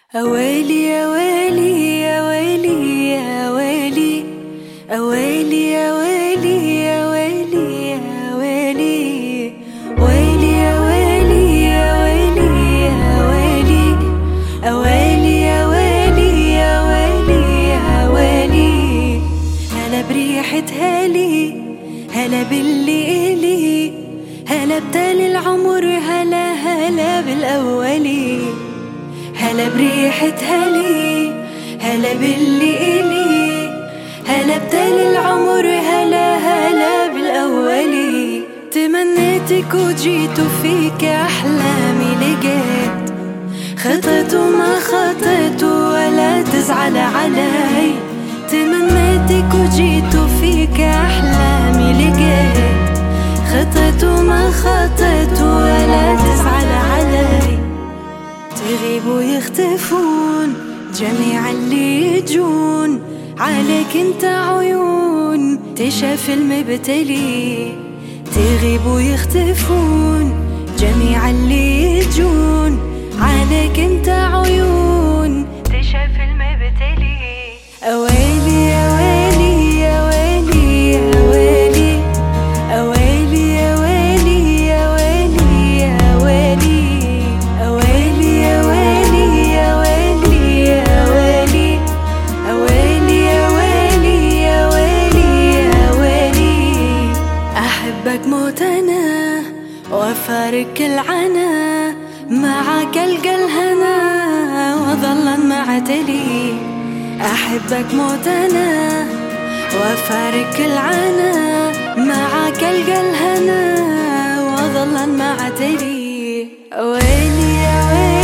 أويلي يا ويلي يا ويلي يا ويلي أويلي يا ويلي يا ويلي يا ويلي ويلي يا ويلي يا ويلي يا ويلي أويلي يا ويلي يا ويلي يا ويلي هلا بريحة هالي هلا باللي إلي هلا بتالي العمر هلا هلا بالأولي هلا بريحة هالي هلا باللي إلي هلا بتالي العمر هلا هلا بالأولي تمنيتك وجيت وفيك أحلامي لقيت خطيت وما خطيت ولا تزعل علي تمنيتك وجيت وفيك أحلامي لقيت خطيت وما خطيت ولا تزعل علي تغيب ويختفون جميع اللي يجون عليك انت عيون تشاف المبتلي تغيب ويختفون جميع اللي يجون عليك انت عيون تشاف المبتلي أويلي يا ويلي يا ويلي يا ويلي أويلي يا ويلي يا ويلي يا ويلي أويلي يا ويلي يا ويلي يا ويلي أويلي يا ويلي يا ويلي يا ويلي أحبك موت أنا وأفارق العنا معك ألقى الهنا وظلا معتلي أحبك موت أنا وأفارق العنا معك ألقى الهنا وظلا معتلي ويلي يا ويلي